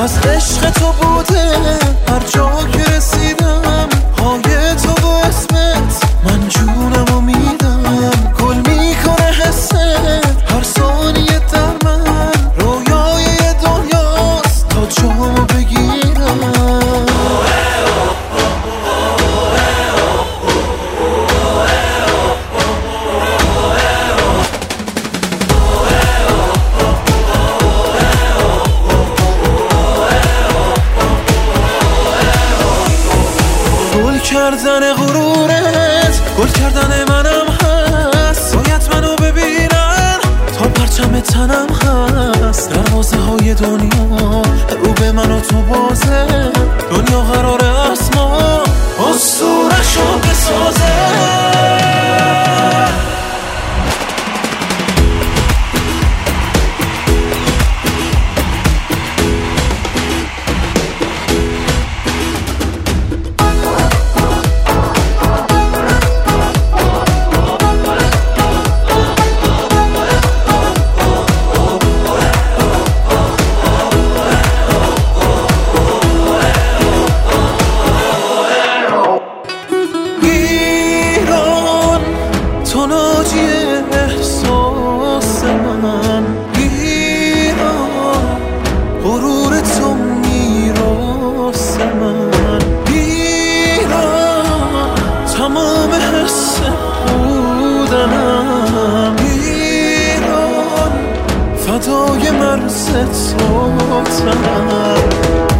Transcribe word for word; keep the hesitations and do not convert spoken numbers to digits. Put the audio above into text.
از عشق تو بوده هر جا که رسیدم، های تو و اسمت من جونمو میدم. گل میکنه حست هر ثانیه در من، رویای دنیاست تا جامو بگیرم. گل کردن غرورت، گل کردن منم هست. باید منو ببینن تا پرچم تنم هست. دروازه های دنیا رو به من و تو بازه، دنیا قراره است ما اسطوره‌شو بسازه. تو ناجی احساس من، ایران غرور تو میراث من، ایران تمام حس بودنم، ایران فدای مرز تو تنم.